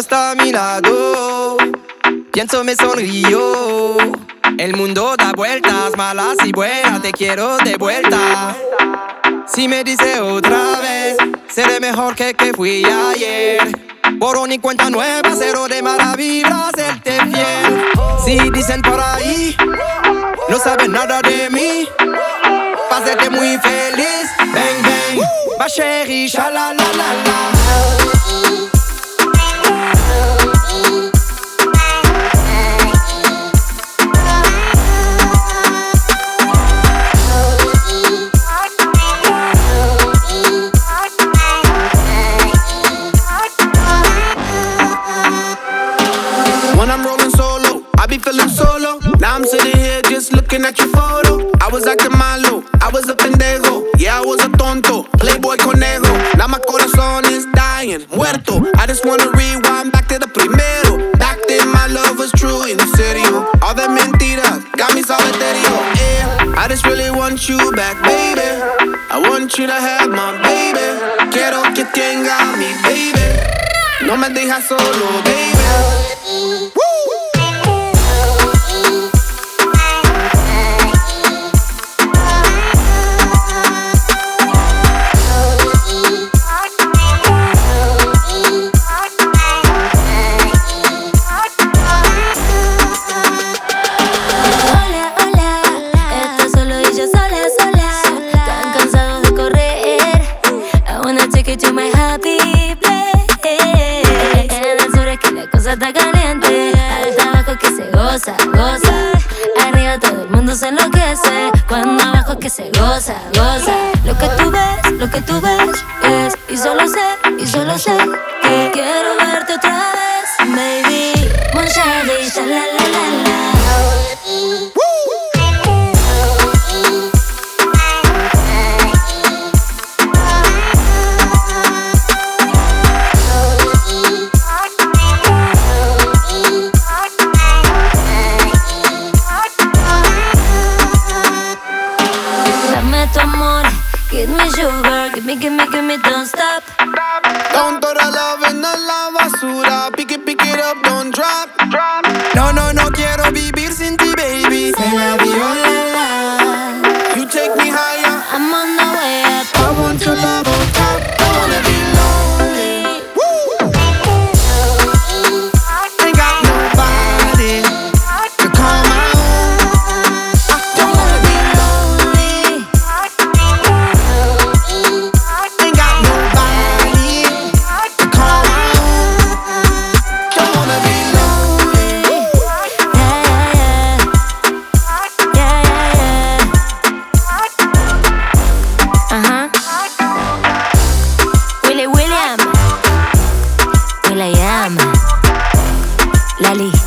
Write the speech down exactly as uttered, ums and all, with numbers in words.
está a mi lado, pienso, me sonrío. El mundo da vueltas, malas y buenas, te quiero de vuelta. Si me dice otra vez, seré mejor que que fui ayer. Borrón y cuenta nueva, cero de mala vibra, serte fiel. Si dicen por ahí, no saben nada de mí, pa' hacerte muy feliz. Bang, bang, ma chérie, shalalalala. When I'm rolling solo, I be feeling solo. Now I'm sitting here just looking at your photo. I was acting malo, I was a pendejo. Yeah, I was a tonto, playboy conejo. Now my corazón is dying, muerto. I just wanna rewind back to the primero. Back then my love was true, en serio. All the mentiras got me solitario. Yeah, I just really want you back, baby. I want you to have my baby. Quiero que tenga mi baby. No me dejas solo, baby. To my happy place. En el sur es que la cosa está caliente. Alta abajo que se goza, goza. Arriba todo el mundo se enloquece. Cuando abajo es que se goza, goza. Lo que tú ves, lo que tú ves es. Y solo sé, y solo sé que quiero verte otra vez, baby. Mon chéri, shalalalala. Tu amor, give me sugar, give me, give me, give me, don't stop. Don't throw the love in the la basura. Pick it, pick it up, don't drop. No, no, no quiero vivir sin ti, baby. Se la dio la la. You take me higher. I'm on the way up. I want your love on top. I wanna be lonely. Woo! Ain't got nobody to call my own. I don't wanna be lonely. Ain't got nobody to call my own. Don't wanna be lonely. Yeah, yeah, yeah. Yeah, yeah, yeah. Uh-huh. Willy William. Will.i.am. Lali.